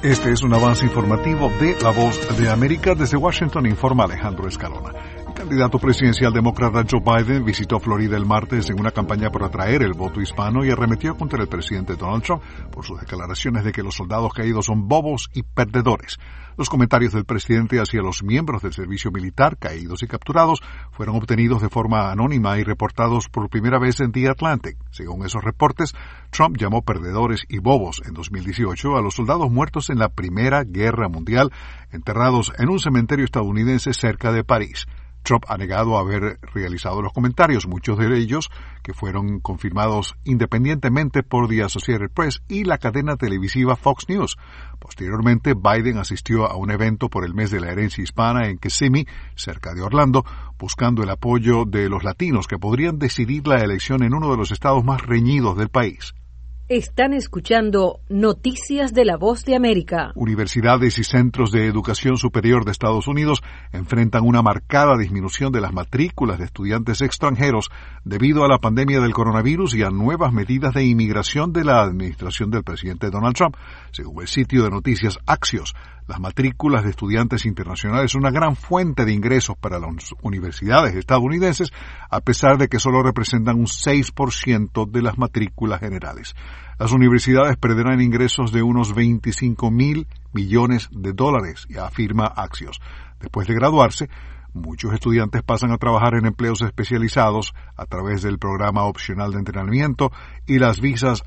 Este es un avance informativo de La Voz de América. Desde Washington informa Alejandro Escalona. El candidato presidencial demócrata Joe Biden visitó Florida el martes en una campaña por atraer el voto hispano y arremetió contra el presidente Donald Trump por sus declaraciones de que los soldados caídos son bobos y perdedores. Los comentarios del presidente hacia los miembros del servicio militar caídos y capturados fueron obtenidos de forma anónima y reportados por primera vez en The Atlantic. Según esos reportes, Trump llamó perdedores y bobos en 2018 a los soldados muertos en la Primera Guerra Mundial, enterrados en un cementerio estadounidense cerca de París. Trump ha negado haber realizado los comentarios, muchos de ellos que fueron confirmados independientemente por The Associated Press y la cadena televisiva Fox News. Posteriormente, Biden asistió a un evento por el mes de la herencia hispana en Kissimmee, cerca de Orlando, buscando el apoyo de los latinos que podrían decidir la elección en uno de los estados más reñidos del país. Están escuchando Noticias de La Voz de América. Universidades y centros de educación superior de Estados Unidos enfrentan una marcada disminución de las matrículas de estudiantes extranjeros debido a la pandemia del coronavirus y a nuevas medidas de inmigración de la administración del presidente Donald Trump. Según el sitio de noticias Axios, las matrículas de estudiantes internacionales son una gran fuente de ingresos para las universidades estadounidenses, a pesar de que solo representan un 6% de las matrículas generales. Las universidades perderán ingresos de unos $25,000 millones, afirma Axios. Después de graduarse, muchos estudiantes pasan a trabajar en empleos especializados a través del programa opcional de entrenamiento y las visas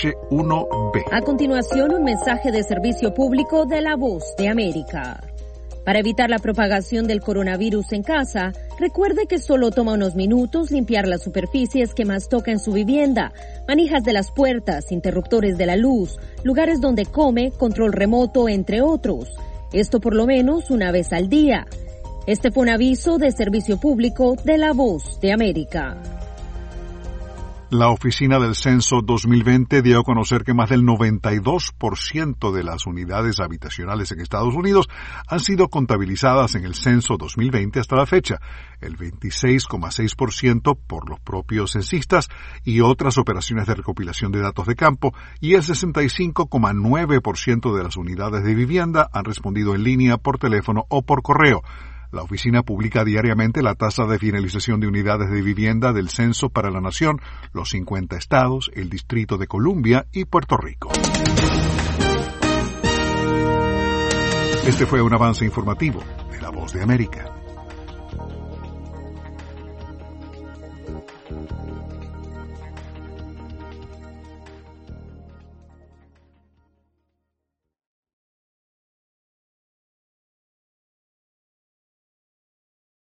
H-1B. A continuación, un mensaje de servicio público de La Voz de América. Para evitar la propagación del coronavirus en casa, recuerde que solo toma unos minutos limpiar las superficies que más toca en su vivienda, manijas de las puertas, interruptores de la luz, lugares donde come, control remoto, entre otros. Esto por lo menos una vez al día. Este fue un aviso de servicio público de La Voz de América. La Oficina del Censo 2020 dio a conocer que más del 92% de las unidades habitacionales en Estados Unidos han sido contabilizadas en el Censo 2020 hasta la fecha, el 26,6% por los propios censistas y otras operaciones de recopilación de datos de campo, y el 65,9% de las unidades de vivienda han respondido en línea, por teléfono o por correo. La oficina publica diariamente la tasa de finalización de unidades de vivienda del censo para la nación, los 50 estados, el Distrito de Columbia y Puerto Rico. Este fue un avance informativo de La Voz de América.